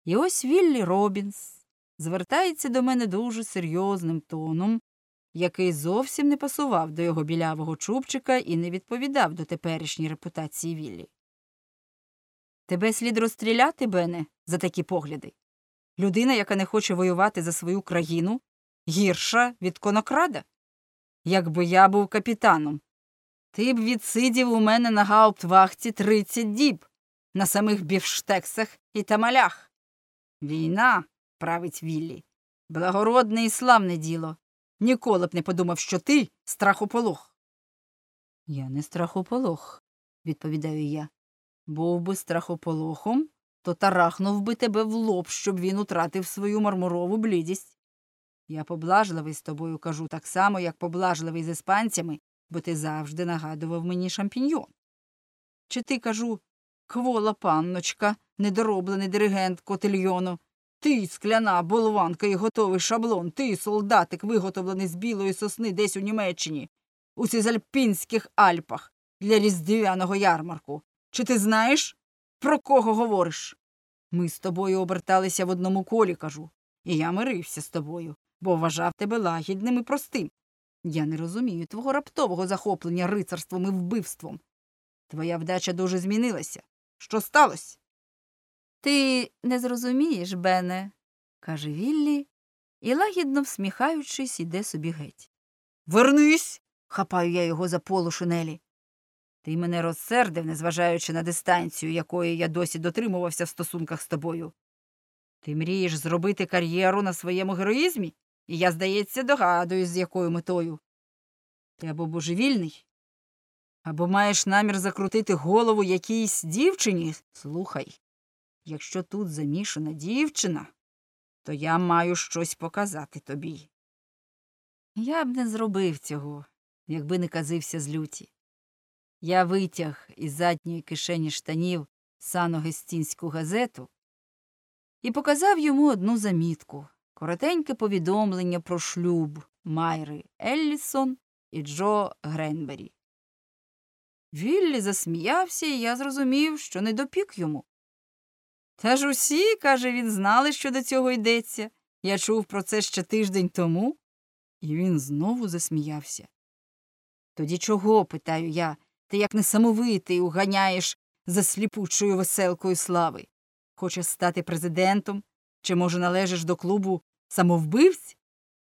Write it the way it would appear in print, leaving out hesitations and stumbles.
І ось Віллі Робінс звертається до мене дуже серйозним тоном, який зовсім не пасував до його білявого чубчика і не відповідав до теперішньої репутації Віллі. Тебе слід розстріляти, Бене, за такі погляди. Людина, яка не хоче воювати за свою країну, гірша від конокрада. Якби я був капітаном, ти б відсидів у мене на гауптвахті 30 діб, на самих бівштексах і тамалях. Війна, править Віллі, благородне і славне діло. Ніколи б не подумав, що ти страхополох. Я не страхополох, відповідаю я. Був би страхополохом, то тарахнув би тебе в лоб, щоб він утратив свою мармурову блідість. Я поблажливий з тобою кажу так само, як поблажливий з іспанцями, бо ти завжди нагадував мені шампіньйон. Чи ти, кажу, квола панночка, недороблений диригент котельйону, ти, скляна болванка і готовий шаблон, ти, солдатик, виготовлений з білої сосни десь у Німеччині, у Цизальпінських Альпах, для різдвяного ярмарку. Чи ти знаєш, про кого говориш? Ми з тобою оберталися в одному колі, кажу, і я мирився з тобою, бо вважав тебе лагідним і простим. Я не розумію твого раптового захоплення рицарством і вбивством. Твоя вдача дуже змінилася. Що сталося? Ти не зрозумієш, Бене, каже Віллі, і, лагідно всміхаючись, іде собі геть. Вернись! Хапаю я його за полу шинелі. Ти мене розсердив, незважаючи на дистанцію, якої я досі дотримувався в стосунках з тобою. Ти мрієш зробити кар'єру на своєму героїзмі? І я, здається, догадуюсь, з якою метою. Ти або божевільний, або маєш намір закрутити голову якійсь дівчині. Слухай, якщо тут замішана дівчина, то я маю щось показати тобі. Я б не зробив цього, якби не казився з люті. Я витяг із задньої кишені штанів Сан-Огестінську газету і показав йому одну замітку. Коротеньке повідомлення про шлюб Майри Еллісон і Джо Гренбері. Віллі засміявся, і я зрозумів, що не допік йому. Та ж усі, каже він, знали, що до цього йдеться. Я чув про це ще тиждень тому. І він знову засміявся. Тоді чого, питаю я, ти як несамовитий уганяєш за сліпучою веселкою слави? Хочеш стати президентом? Чи, може, належиш до клубу самовбивць?